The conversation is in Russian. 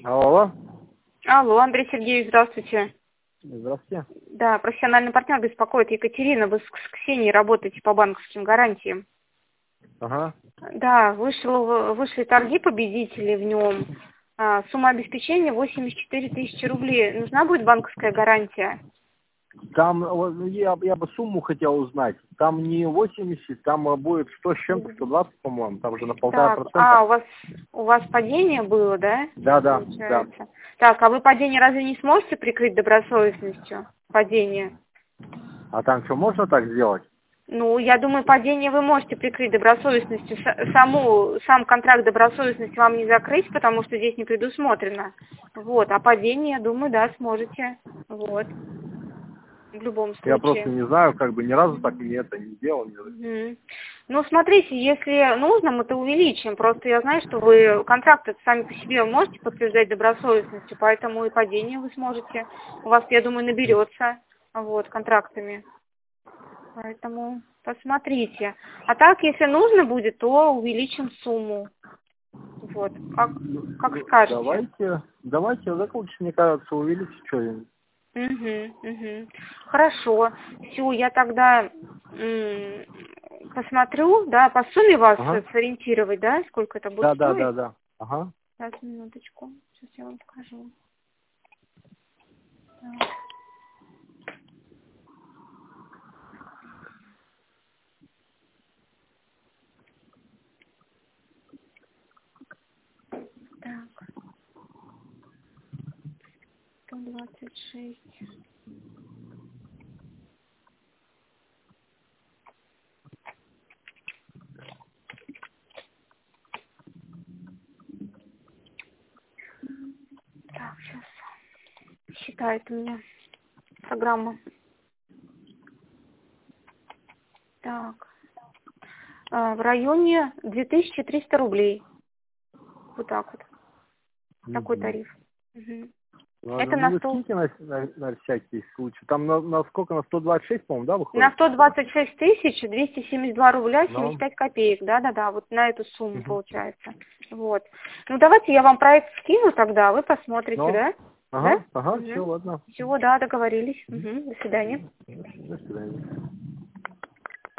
Алло. Алло, Андрей Сергеевич, здравствуйте. Здравствуйте. Да, профессиональный партнер беспокоит. Екатерина, вы с Ксенией работаете по банковским гарантиям. Ага. Да, вышли торги победителей в нем. Сумма обеспечения 84 тысячи рублей. Нужна будет банковская гарантия? Там я бы сумму хотел узнать. Там не 80, там будет 100 с чем-то, 120, по-моему. Там же на 1,5%. Так, у вас падение было, да? Да. Получается. Так, а вы падение разве не сможете прикрыть добросовестностью? Падение? А там что, можно так сделать? Ну, я думаю, падение вы можете прикрыть добросовестностью. Сам контракт добросовестности вам не закрыть, потому что здесь не предусмотрено. Вот, а падение, я думаю, да, сможете. Вот. В любом случае. Я просто не знаю, как бы ни разу так мне это не делал. Ну, смотрите, если нужно, мы это увеличим. Просто я знаю, что вы контракты сами по себе можете подтверждать добросовестностью, поэтому и падение вы сможете. У вас, я думаю, наберется вот, контрактами. Поэтому посмотрите. А так, если нужно будет, то увеличим сумму. Вот, как скажете. Давайте, так лучше, мне кажется, увеличить что-нибудь. Хорошо. Все, я тогда посмотрю, да, по сумме вас сориентировать, да, сколько это будет стоить? Да. Ага. Сейчас, минуточку. Сейчас я вам скажу. Так, 126. Так, сейчас считает у меня программа. Так, в районе 2300 рублей. Вот так вот. Такой тариф. Это на 100... на всякий случай. Там на сколько? На 126, по-моему, да, выходит? На 126 тысяч 272 рубля 75 копеек. Да. Вот на эту сумму получается. Вот. Ну, давайте я вам проект скину тогда, вы посмотрите, да? Ага, все, ладно. Все, да, договорились. До свидания. До свидания.